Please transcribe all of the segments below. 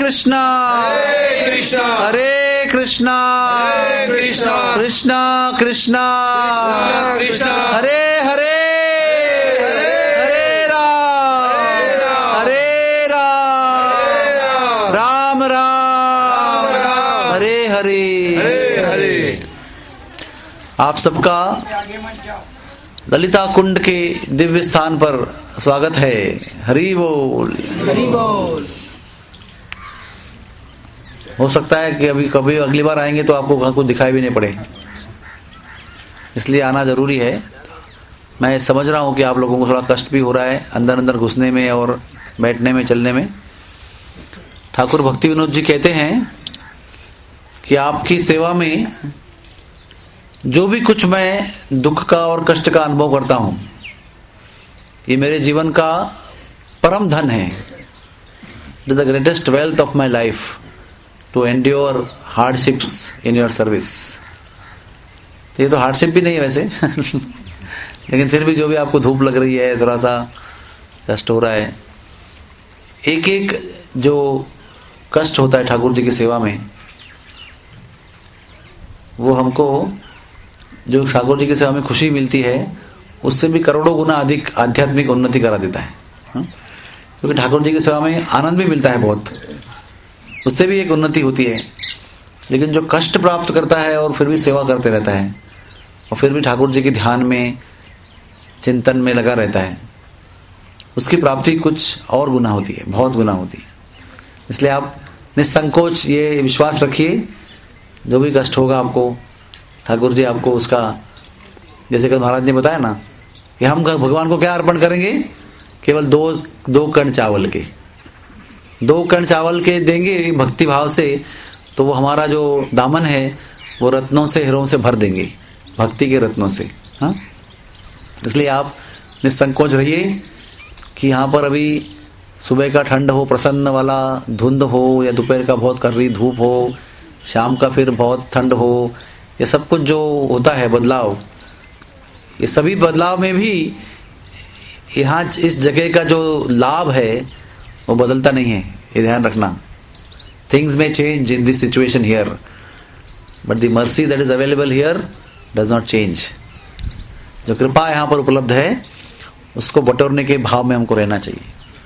कृष्णा हरे कृष्णा कृष्णा कृष्णा हरे हरे हरे राम राम राम हरे हरे। आप सबका ललिता कुंड के दिव्य स्थान पर स्वागत है। हरि बोल हरि बोल। हो सकता है कि अभी कभी अगली बार आएंगे तो आपको वहां कुछ दिखाई भी नहीं पड़े, इसलिए आना जरूरी है। मैं समझ रहा हूं कि आप लोगों को थोड़ा कष्ट भी हो रहा है अंदर अंदर घुसने में और बैठने में चलने में। ठाकुर भक्ति विनोद जी कहते हैं कि आपकी सेवा में जो भी कुछ मैं दुख का और कष्ट का अनुभव करता हूं, ये मेरे जीवन का परम धन है। It is the greatest wealth of my life to endure hardships in your service. तो ये तो हार्डशिप भी नहीं है वैसे लेकिन फिर भी जो भी आपको धूप लग रही है, थोड़ा सा कष्ट हो रहा है, एक एक जो कष्ट होता है ठाकुर जी की सेवा में, वो हमको जो ठाकुर जी की सेवा में खुशी मिलती है उससे भी करोड़ों गुना अधिक आध्यात्मिक उन्नति करा देता है। क्योंकि ठाकुर जी की सेवा में आनंद भी मिलता है बहुत, उससे भी एक उन्नति होती है। लेकिन जो कष्ट प्राप्त करता है और फिर भी सेवा करते रहता है और फिर भी ठाकुर जी के ध्यान में चिंतन में लगा रहता है, उसकी प्राप्ति कुछ और गुना होती है, बहुत गुना होती है। इसलिए आप निसंकोच ये विश्वास रखिए, जो भी कष्ट होगा आपको ठाकुर जी आपको उसका, जैसे कल महाराज ने बताया ना कि हम भगवान को क्या अर्पण करेंगे, केवल दो कण चावल के, 2 कण चावल के देंगे भक्ति भाव से, तो वो हमारा जो दामन है वो रत्नों से हीरों से भर देंगे, भक्ति के रत्नों से। हाँ, इसलिए आप निसंकोच रहिए कि यहाँ पर अभी सुबह का ठंड हो, प्रसन्न वाला धुंध हो, या दोपहर का बहुत कर्री धूप हो, शाम का फिर बहुत ठंड हो, ये सब कुछ जो होता है बदलाव, ये सभी बदलाव में भी यहाँ इस जगह का जो लाभ है वो बदलता नहीं है, ये ध्यान रखना। थिंग्स में change in this situation here, but the mercy that is available here does not change. जो कृपा यहाँ पर उपलब्ध है उसको बटोरने के भाव में हमको रहना चाहिए।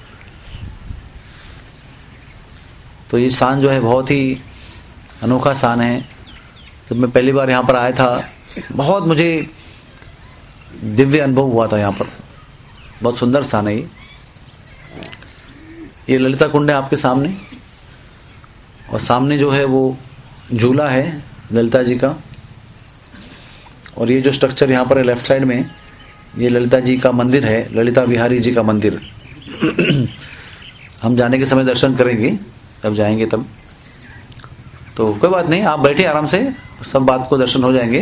तो ये स्थान जो है बहुत ही अनोखा स्थान है। जब मैं पहली बार यहाँ पर आया था, बहुत मुझे दिव्य अनुभव हुआ था यहाँ पर। बहुत सुंदर स्थान है ये ललिता कुंड है आपके सामने, और सामने जो है वो झूला है ललिता जी का, और ये जो स्ट्रक्चर यहाँ पर है लेफ्ट साइड में, ये ललिता जी का मंदिर है, ललिता बिहारी जी का मंदिर हम जाने के समय दर्शन करेंगे, जब जाएंगे तब। तो कोई बात नहीं, आप बैठे आराम से, सब बात को दर्शन हो जाएंगे।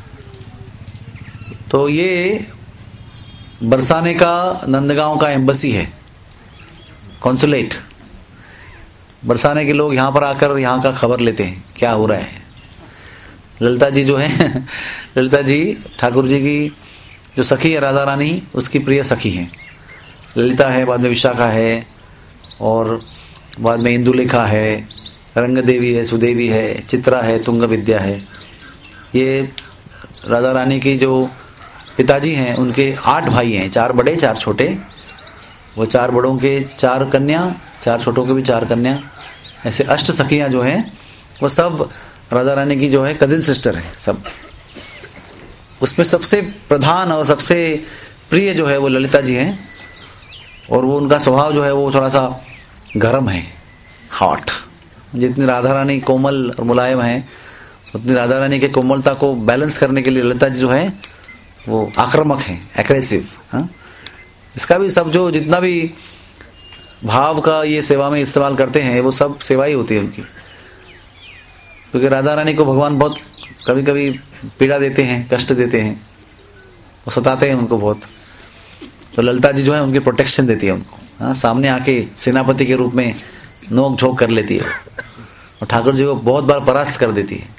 तो ये बरसाने का नंदगांव का एम्बसी है, कॉन्सुलेट। बरसाने के लोग यहाँ पर आकर यहाँ का खबर लेते हैं क्या हो रहा है। ललिता जी जो है ललिता जी ठाकुर जी की जो सखी है राधा रानी, उसकी प्रिय सखी है। ललिता है, बाद में विशाखा है, और बाद में इंदुलेखा है, रंग देवी है, सुदेवी है, चित्रा है, तुंग विद्या है। ये राधा रानी की जो पिताजी हैं उनके 8 भाई हैं, 4 बड़े 4 छोटे। वो 4 बड़ों के 4 कन्या, 4 छोटों के भी 4 कन्या, ऐसे 8 सखियां जो हैं वो सब राधा रानी की जो है कजिन सिस्टर है सब। उसमें सबसे प्रधान और सबसे प्रिय जो है वो ललिता जी हैं, और वो उनका स्वभाव जो है वो थोड़ा सा गर्म है, हॉट। जितनी राधा रानी कोमल और मुलायम है, उतनी राधा रानी के कोमलता को बैलेंस करने के लिए ललिता जी जो है वो आक्रामक है, एग्रेसिव। हाँ, इसका भी सब जो जितना भी भाव का ये सेवा में इस्तेमाल करते हैं वो सब सेवा ही होती है उनकी। क्योंकि राधा रानी को भगवान बहुत कभी कभी पीड़ा देते हैं, कष्ट देते हैं, वो सताते हैं उनको बहुत। तो ललिता जी जो है उनकी प्रोटेक्शन देती है उनको। हाँ, सामने आके सेनापति के रूप में नोक झोंक कर लेती है और ठाकुर जी को बहुत बार परास्त कर देती है।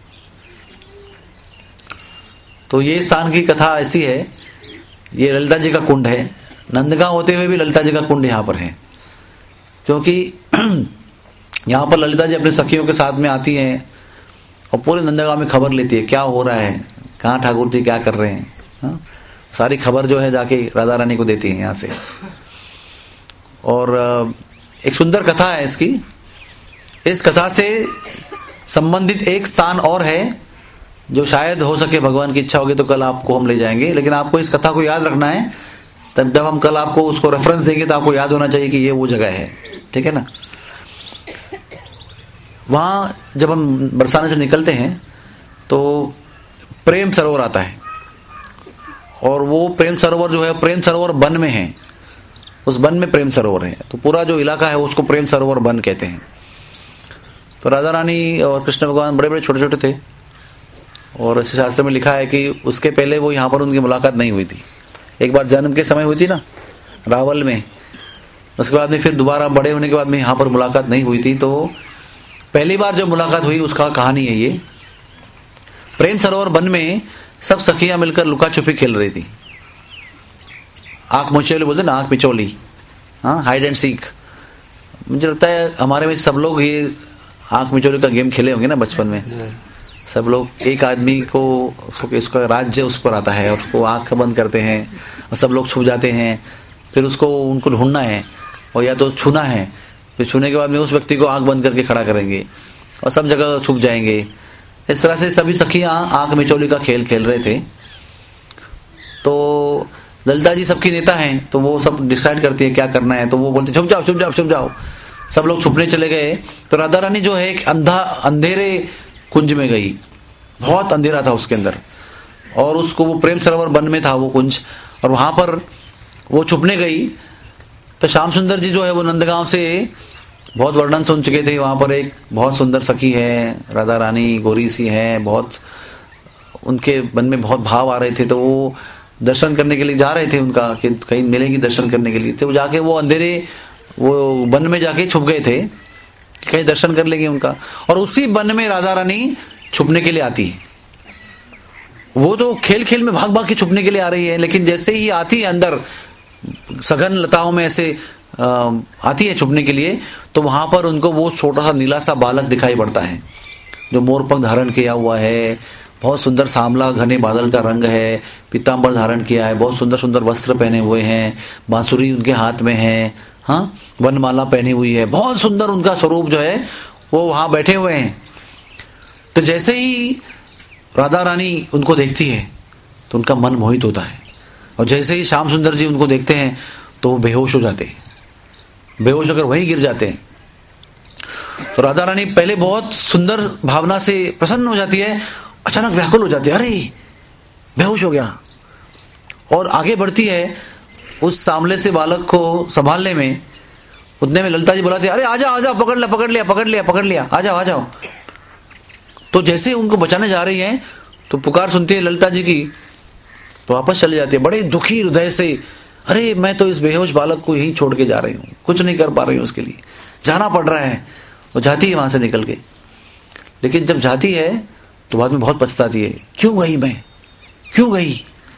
तो ये स्थान की कथा ऐसी है, ये ललिता जी का कुंड है। नंदगांव होते हुए भी ललिता जी का कुंड यहाँ पर है, क्योंकि यहाँ पर ललिता जी अपने सखियों के साथ में आती हैं और पूरे नंदगांव में खबर लेती है क्या हो रहा है, कहाँ ठाकुर जी क्या कर रहे हैं। हाँ? सारी खबर जो है जाके राधा रानी को देती है यहाँ से। और एक सुंदर कथा है इसकी। इस कथा से संबंधित एक स्थान और है जो शायद हो सके भगवान की इच्छा होगी तो कल आपको हम ले जाएंगे, लेकिन आपको इस कथा को याद रखना है। तब जब हम कल आपको उसको रेफरेंस देंगे तो आपको याद होना चाहिए कि ये वो जगह है, ठीक है ना। वहां जब हम बरसाने से निकलते हैं तो प्रेम सरोवर आता है, और वो प्रेम सरोवर जो है प्रेम सरोवर वन में है, उस वन में प्रेम सरोवर है। तो पूरा जो इलाका है उसको प्रेम सरोवर वन कहते हैं। तो राधा रानी और कृष्ण भगवान बड़े बड़े छोटे छोटे थे, और इस शास्त्र में लिखा है कि उसके पहले वो यहाँ पर उनकी मुलाकात नहीं हुई थी। एक बार जन्म के समय हुई थी ना रावल में, उसके बाद में फिर दोबारा बड़े होने के बाद में यहाँ पर मुलाकात नहीं हुई थी। तो पहली बार जो मुलाकात हुई उसका कहानी है ये। प्रेम सरोवर वन में सब सखियां मिलकर लुका छुपी खेल रही थी। आंख मिचौली बोलते ना, आंख मिचौली, हाँ, हाइड एंड सीक। मुझे लगता है हमारे में सब लोग ये आंख मिचौली का गेम खेले होंगे ना बचपन में। सब लोग एक आदमी को इसका राज्य उस पर आता है और उसको आंख बंद करते हैं और सब लोग छुप जाते हैं। फिर उसको उनको ढूंढना है और या तो छूना है, फिर छूने के बाद में उस व्यक्ति को आंख बंद करके खड़ा करेंगे और सब जगह छुप जाएंगे। इस तरह से सभी सखियां आंख मिचौली का खेल खेल रहे थे। तो ललिता जी सबकी नेता हैं, तो वो सब डिसाइड करती है क्या करना है। तो वो बोलते छुप जाओ छुप जाओ छुप जाओ। सब लोग छुपने चले गए। तो राधा रानी जो है एक अंधेरे कुंज में गई। बहुत अंधेरा था उसके अंदर, और उसको वो प्रेम सरोवर वन में था वो कुंज, और वहां पर वो छुपने गई। तो श्याम सुंदर जी जो है वो नंदगांव से बहुत वर्णन सुन चुके थे। वहां पर एक बहुत सुंदर सखी है राधा रानी, गोरी सी है, बहुत उनके मन में बहुत भाव आ रहे थे। तो वो दर्शन करने के लिए जा रहे थे उनका, कि कहीं मिलेगी दर्शन करने के लिए। तो वो जाके वो अंधेरे वो वन में जाके छुप गए थे, कहीं दर्शन कर लेंगे उनका। और उसी वन में राधा रानी छुपने के लिए आती है। वो तो खेल खेल में भाग भाग के छुपने के लिए आ रही है, लेकिन जैसे ही आती है अंदर सघन लताओं में ऐसे आती है छुपने के लिए, तो वहां पर उनको वो छोटा सा नीला सा बालक दिखाई पड़ता है जो मोरपंख धारण किया हुआ है। बहुत सुंदर सांवला घने बादल का रंग है, पीतांबर धारण किया है, बहुत सुंदर सुंदर वस्त्र पहने हुए हैं, बांसुरी उनके हाथ में है, हाँ, वनमाला पहनी हुई है। बहुत सुंदर उनका स्वरूप जो है वो वहां बैठे हुए हैं। तो जैसे ही राधा रानी उनको देखती है तो उनका मन मोहित होता है, और जैसे ही श्याम सुंदर जी उनको देखते हैं तो वो बेहोश हो जाते हैं, बेहोश होकर वहीं गिर जाते हैं। तो राधा रानी पहले बहुत सुंदर भावना से प्रसन्न हो जाती है, अचानक व्याकुल हो जाती है, अरे बेहोश हो गया, और आगे बढ़ती है उस सामने से बालक को संभालने में। उतने में ललिता जी बुलाती है, अरे आ जाओ आ जाओ, पकड़ लिया पकड़ लिया पकड़ लिया पकड़ लिया, आ जाओ आ जाओ। तो जैसे उनको बचाने जा रही हैं तो पुकार सुनती है ललिता जी की, तो वापस चले जाती है बड़े दुखी हृदय से, अरे मैं तो इस बेहोश बालक को यहीं छोड़ के जा रही हूँ, कुछ नहीं कर पा रही हूँ, उसके लिए जाना पड़ रहा है। वो जाती है वहां से निकल के, लेकिन जब जाती है तो बाद में बहुत पछताती है, क्यों गई मैं, क्यों गई।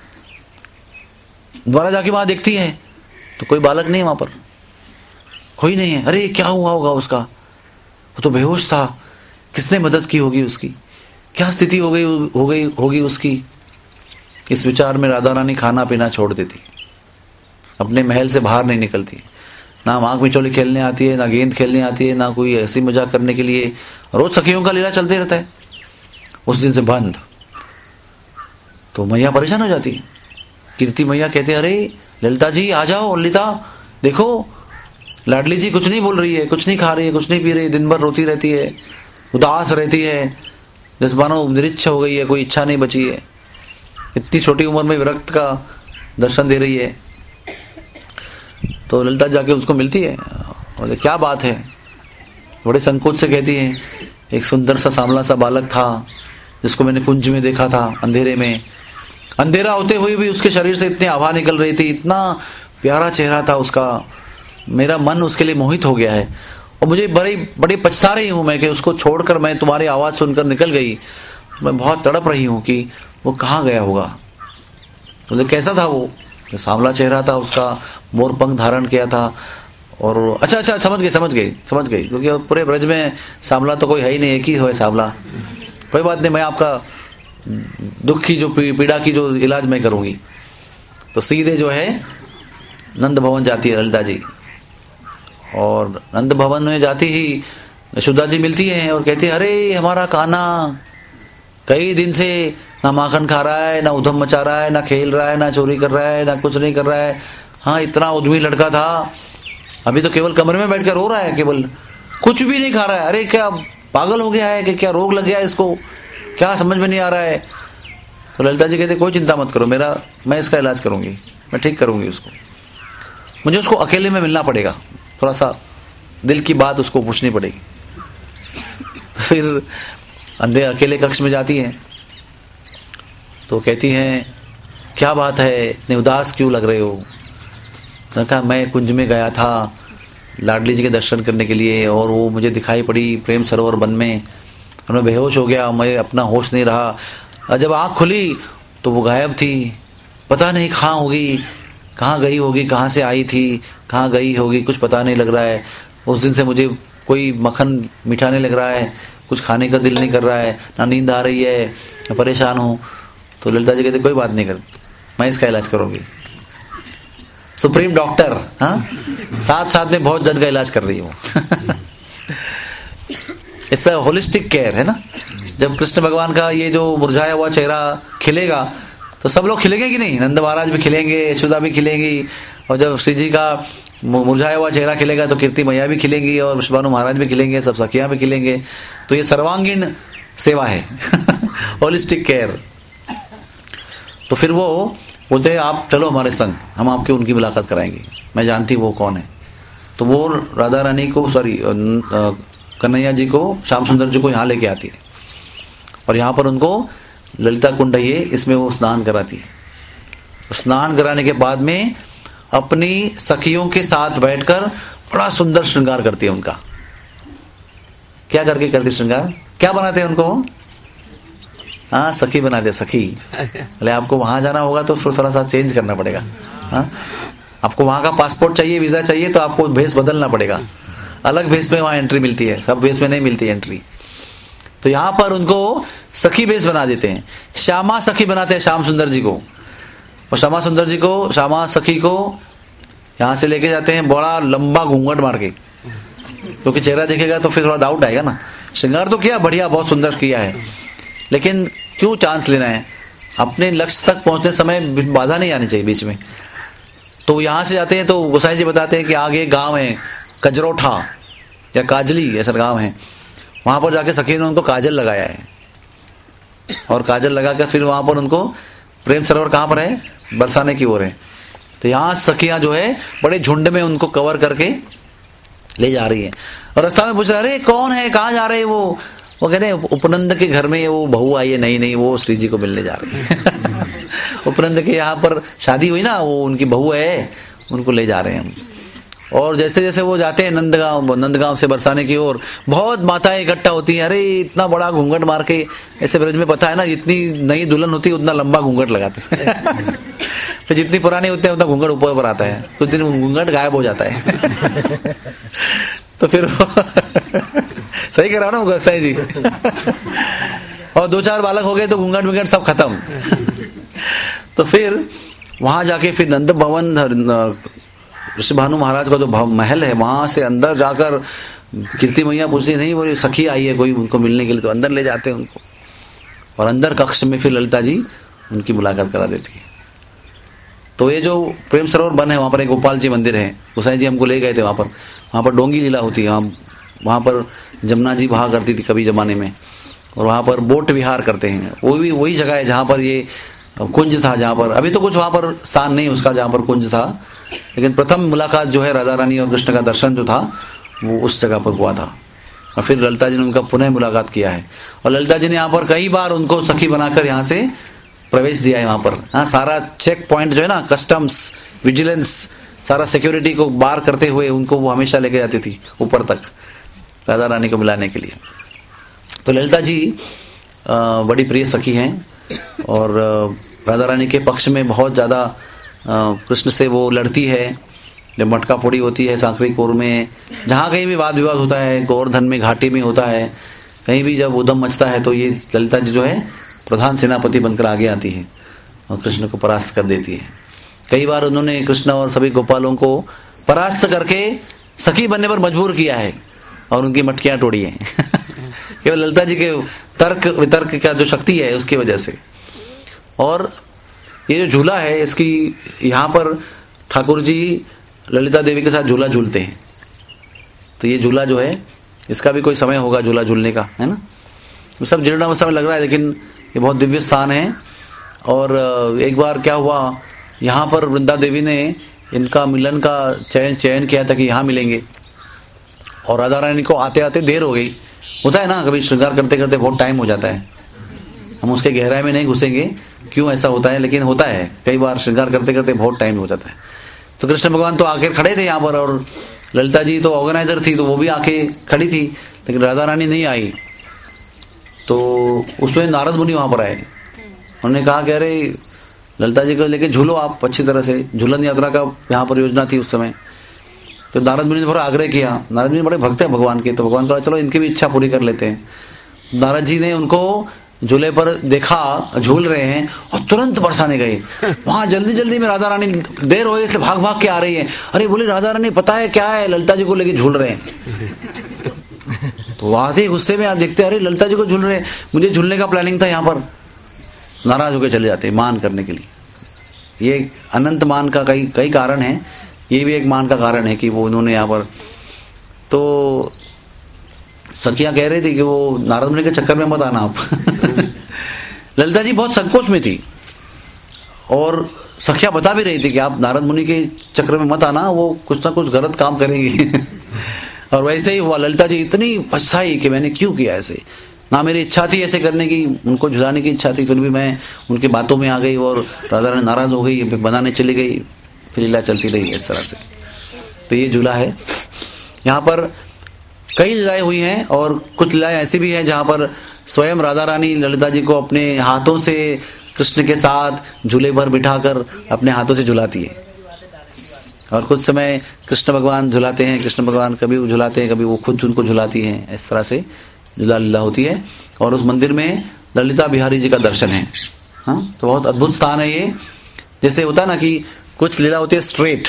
दोबारा जाके वहां देखती है तो कोई बालक नहीं है वहां पर, कोई नहीं है। अरे क्या हुआ होगा उसका, वो तो बेहोश था, किसने मदद की होगी उसकी, क्या स्थिति हो गई होगी उसकी। इस विचार में राधा रानी खाना पीना छोड़ देती, अपने महल से बाहर नहीं निकलती, ना आंख मिचौली खेलने आती है, ना गेंद खेलने आती है, ना कोई ऐसी मजाक करने के लिए। रोज सखियों का लीला चलते रहता है, उस दिन से बंद। तो मैया परेशान हो जाती है। कीर्ति मैया कहते हैं, अरे ललिता जी आ जाओ, ललिता देखो लाडली जी कुछ नहीं बोल रही है, कुछ नहीं खा रही है, कुछ नहीं पी रही है, दिन भर रोती रहती है, उदास रहती है, जैसे मानो निरीच्छ हो गई है, कोई इच्छा नहीं बची है, इतनी छोटी उम्र में विरक्त का दर्शन दे रही है। तो ललिता जाके उसको मिलती है और क्या बात है, बड़े संकोच से कहती है, एक सुंदर सा सांवला सा बालक था जिसको मैंने कुंज में देखा था अंधेरे में, अंधेरा होते हुए भी उसके शरीर से इतनी आभा निकल रही थी, इतना प्यारा चेहरा था उसका, मेरा मन उसके लिए मोहित हो गया है, और मुझे बड़ी पछता रही हूं मैं कि उसको छोड़कर मैं तुम्हारी आवाज सुनकर निकल गई। मैं बहुत तड़प रही हूं कि वो कहाँ गया होगा। तो कैसा था वो, सांवला चेहरा था उसका, मोरपंख धारण किया था, और अच्छा समझ गई क्योंकि पूरे ब्रज में सांवला तो कोई है ही नहीं, एक ही है सांवला। कोई बात नहीं, मैं आपका दुख की जो पीड़ा की जो इलाज मैं करूंगी। तो सीधे जो है नंद भवन जाती है ललिता जी, और नंद भवन में जाती ही यशोदा जी मिलती हैं और कहती है, अरे हमारा कान्हा कई दिन से ना माखन खा रहा है, ना उधम मचा रहा है, ना खेल रहा है, ना चोरी कर रहा है, ना कुछ नहीं कर रहा है। हाँ, इतना उद्यमी लड़का था, अभी तो केवल कमरे में बैठकर रो रहा है, केवल कुछ भी नहीं खा रहा है। अरे क्या पागल हो गया है कि क्या रोग लग गया है इसको, क्या समझ में नहीं आ रहा है। तो ललिता जी कहते, कोई चिंता मत करो, मैं इसका इलाज करूंगी, मैं ठीक करूंगी उसको। मुझे उसको अकेले में मिलना पड़ेगा, थोड़ा सा दिल की बात उसको पूछनी पड़ेगी। फिर अंधे अकेले कक्ष में जाती हैं तो कहती हैं, क्या बात है, इतने उदास क्यों लग रहे हो। मैंने कहा, मैं कुंज में गया था लाडली जी के दर्शन करने के लिए, और वो मुझे दिखाई पड़ी प्रेम सरोवर वन में, और मैं बेहोश हो गया, मैं अपना होश नहीं रहा। और जब आँख खुली तो वो गायब थी, पता नहीं कहाँ होगी, कहाँ गई होगी, कहाँ से आई थी, कहाँ गई होगी, कुछ पता नहीं लग रहा है। उस दिन से मुझे कोई मक्खन मीठा नहीं लग रहा है, कुछ खाने का दिल नहीं कर रहा है, ना नींद आ रही है, मैं परेशान हूँ। तो ललिता जी कहते, कोई बात नहीं कर, मैं इसका इलाज करूंगी। सुप्रीम डॉक्टर, हाँ, साथ में बहुत जन का इलाज कर रही हूँ। इट्स होलिस्टिक केयर है ना। जब कृष्ण भगवान का ये जो मुरझाया हुआ चेहरा खिलेगा तो सब लोग खिलेंगे कि नहीं, नंद महाराज भी खिलेंगे, यशोदा भी खिलेंगी, और जब श्री जी का मुरझाया हुआ चेहरा खिलेगा तो कीर्ति मैया भी खिलेंगी, और वृषभानु महाराज भी खिलेंगे, सब सखियां भी खिलेंगे। तो ये सर्वांगीण सेवा है, होलिस्टिक केयर। तो फिर वो बोलते हैं, आप चलो हमारे संग, हम आपकी उनकी मुलाकात कराएंगे, मैं जानती वो कौन है। तो वो राधा रानी को, सॉरी कन्हैया जी को, श्याम सुंदर जी को यहाँ लेके आती है, और यहाँ पर उनको ललिता कुंड है, इसमें वो स्नान कराती है। स्नान कराने के बाद में अपनी सखियों के साथ बैठकर बड़ा सुंदर श्रृंगार करती है उनका। क्या करके करती श्रृंगार, क्या बनाते हैं उनको, हाँ, सखी बनाते, सखी। अरे आपको वहां जाना होगा तो फिर थोड़ा सा चेंज करना पड़ेगा। हाँ, आपको वहां का पासपोर्ट चाहिए, वीजा चाहिए, तो आपको भेष बदलना पड़ेगा, अलग भेष में वहां एंट्री मिलती है, सब भेष में नहीं मिलती एंट्री। तो यहाँ पर उनको सखी भेष बना देते हैं, श्यामा सखी बनाते हैं श्याम सुंदर जी को। और श्यामा सुंदर जी को, श्यामा सखी को यहाँ से लेके जाते हैं बड़ा लंबा घूंघट मार के, क्योंकि चेहरा देखेगा तो फिर थोड़ा डाउट आएगा ना। श्रृंगार तो किया, बढ़िया, बहुत सुंदर किया है, लेकिन क्यों चांस लेना है, अपने लक्ष्य तक पहुंचने समय बाधा नहीं आनी चाहिए बीच में। तो यहाँ से जाते हैं तो गोसाई जी बताते हैं कि आगे गांव है कजरोठा या काजली, ऐसा गांव है, वहां पर जाके सखी ने उनको काजल लगाया है, और काजल लगाकर फिर वहां पर उनको प्रेम सरोवर कहाँ पर है, बरसाने की ओर है। तो यहाँ सखियां जो है बड़े झुंड में उनको कवर करके ले जा रही है, और रास्ता में पूछ रहा, अरे कौन है, कहाँ जा रहे हैं वो कह रहे उपनंद के घर में वो बहू आई है, नहीं वो श्री जी को मिलने जा रही है। उपनंद के यहाँ पर शादी हुई ना, वो उनकी बहू है, उनको ले जा रहे हैं हम। और जैसे जैसे वो जाते हैं नंदगांव से बरसाने की ओर, बहुत माताएं इकट्ठा होती हैं। अरे इतना बड़ा घूंघट मार के, ऐसे ब्रज में पता है ना, जितनी नई दुल्हन होती है उतना लंबा घूंघट लगाते हैं। फिर जितनी पुरानी होती है उतना घूंघट ऊपर आता है, कुछ दिन घूंघट गायब हो जाता है। तो फिर सही कह रहा हूं ना गोसाई जी। और 2-4 बालक हो गए तो घूंघट विंघट सब खत्म। तो फिर वहां जाके फिर नंद भवन, वृषभानु महाराज का जो महल है, वहां से अंदर जाकर कीर्ति मैया पूछती, नहीं वो सखी आई है कोई उनको मिलने के लिए, तो अंदर ले जाते हैं उनको, और अंदर कक्ष में फिर ललिता जी उनकी मुलाकात करा देती है। तो ये जो प्रेम सरोवर वन है, वहां पर एक गोपाल जी मंदिर है, गोसाई जी हमको ले गए थे वहां पर डोंगी लीला होती है, वहां पर जमुना जी बहा करती थी कभी जमाने में, और वहां पर बोट विहार करते हैं। वो भी वही जगह है जहां पर ये कुंज था, जहां पर अभी तो कुछ वहां पर स्थान नहीं उसका, जहां पर कुंज था, लेकिन प्रथम मुलाकात जो है राधा रानी और कृष्ण का दर्शन जो था वो उस जगह पर हुआ था। और फिर ललिता जी ने उनका पुनः मुलाकात किया है, और ललिता जी ने यहाँ पर कई बार उनको सखी बनाकर यहाँ से प्रवेश दिया है वहां पर। हाँ, सारा चेक पॉइंट जो है ना, कस्टम्स, विजिलेंस, सारा सिक्योरिटी को बार करते हुए उनको वो हमेशा लेके जाती थी ऊपर तक राधा रानी को मिलाने के लिए। तो ललिता जी बड़ी प्रिय सखी हैं, और राधा रानी के पक्ष में बहुत ज्यादा कृष्ण से वो लड़ती है, जब मटका फोड़ी होती है सांकरीपुर में, जहाँ कहीं भी वाद विवाद होता है, गोवर्धन में, घाटी में होता है, कहीं भी जब उद्यम मचता है तो ये ललिता जी जो है प्रधान सेनापति बनकर आगे आती है और कृष्ण को परास्त कर देती है। कई बार उन्होंने कृष्ण और सभी गोपालों को परास्त करके सखी बनने पर मजबूर किया है और उनकी मटकियां तोड़ी हैं केवल ललिता जी के तर्क वितर्क का जो शक्ति है उसकी वजह से। और ये जो झूला है, इसकी यहाँ पर ठाकुर जी ललिता देवी के साथ झूला झूलते हैं। तो ये झूला जो है इसका भी कोई समय होगा झूला झूलने का, है ना। ये सब जीर्णावस्था में लग रहा है, लेकिन ये बहुत दिव्य स्थान है। और एक बार क्या हुआ, यहाँ पर वृंदा देवी ने इनका मिलन का चयन किया था कि यहाँ मिलेंगे, और राधा रानी को आते आते देर हो गई। होता है ना, कभी श्रृंगार करते करते बहुत टाइम हो जाता है। हम उसके गहराई में नहीं घुसेंगे क्यों ऐसा होता है, लेकिन होता है कई बार श्रृंगार करते करते बहुत टाइम हो जाता है। तो कृष्ण भगवान तो आखिर खड़े थे यहाँ पर, और ललिता जी तो ऑर्गेनाइजर थी तो वो भी आके खड़ी थी, लेकिन राधा रानी नहीं आई। तो उसमें नारद मुनि वहां पर आए। उन्होंने कहा कि अरे ललिता जी को लेके झूलो आप अच्छी तरह से, झूलन यात्रा का यहाँ पर योजना थी उस समय। तो नारद मुनि ने बड़ा आग्रह किया। नारद मुनि बड़े भक्त हैं भगवान के, तो भगवान कहा चलो इनकी भी इच्छा पूरी कर लेते हैं। नारद जी ने उनको झूले पर देखा झूल रहे हैं और तुरंत बरसाने गए। वहां जल्दी जल्दी में राधा रानी, देर हो गई इसलिए भाग भाग के आ रही है। अरे बोले राधा रानी पता है क्या है, ललिता जी को लेके झूल रहे हैं। तो वहां से गुस्से में देखते अरे ललिता जी को झूल रहे हैं, मुझे झूलने का प्लानिंग था यहाँ पर। नाराज होकर चले जाते मान करने के लिए। ये अनंत मान का कई कारण है, ये भी एक मान का कारण है कि वो उन्होंने यहाँ पर। तो सखियां कह रही थी कि वो नारद मुनि के चक्कर में मत आना आप। ललिता जी बहुत संकोच में थी और सखियां बता भी रही थी कि आप नारद मुनि के चक्कर में मत आना, वो कुछ ना कुछ गलत काम करेंगी। और वैसे ही हुआ। ललिता जी इतनी पछताई कि मैंने क्यों किया ऐसे, ना मेरी इच्छा थी ऐसे करने की, उनको झुलाने की इच्छा थी, फिर भी मैं उनकी बातों में आ गई और राधा रानी नाराज हो गई, बनाने चली गई, फिर लीला चलती रही इस तरह से। तो ये झूला है। यहाँ पर कई लीलाएं हुई हैं और कुछ लीलाएं ऐसी भी हैं जहाँ पर स्वयं राधा रानी ललिता जी को अपने हाथों से कृष्ण के साथ झूले पर बिठाकर अपने हाथों से झुलाती है। और कुछ समय कृष्ण भगवान झुलाते हैं, कृष्ण भगवान कभी वो झुलाते हैं, कभी वो खुद उनको झुलाती हैं। इस तरह से झूला लीला होती है। और उस मंदिर में ललिता बिहारी जी का दर्शन है। हाँ, तो बहुत अद्भुत स्थान है ये। जैसे होता है ना कि कुछ लीला होती है स्ट्रेट,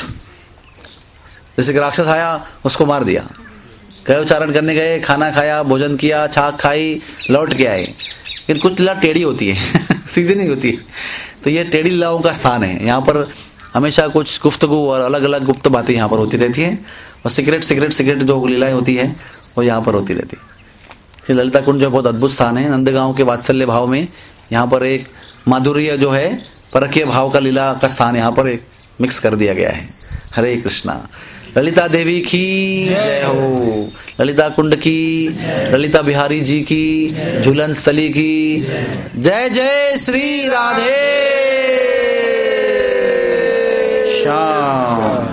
जैसे कि राक्षस आया उसको मार दिया, गए उच्चारण करने गए, खाना खाया, भोजन किया, छाक खाई, लौट के आए। लेकिन कुछ लीला टेढ़ी होती है, सीधी नहीं होती। तो ये टेढ़ी लीलाओं का स्थान है। यहाँ पर हमेशा कुछ गुफ्तगू और अलग अलग गुप्त बातें यहाँ पर होती रहती हैं। और सिगरेट जो लीलाएं होती है वो यहाँ पर होती रहती है। ललिता कुंड जो बहुत अद्भुत स्थान है। नंदगांव के वात्सल्य भाव में यहाँ पर एक माधुर्य जो है, परकीय भाव का लीला का स्थान यहाँ पर एक मिक्स कर दिया गया है। हरे कृष्णा। ललिता देवी की जय हो, ललिता कुंड की, ललिता बिहारी जी की, झूलन स्थली की जय। जय श्री राधे श्याम।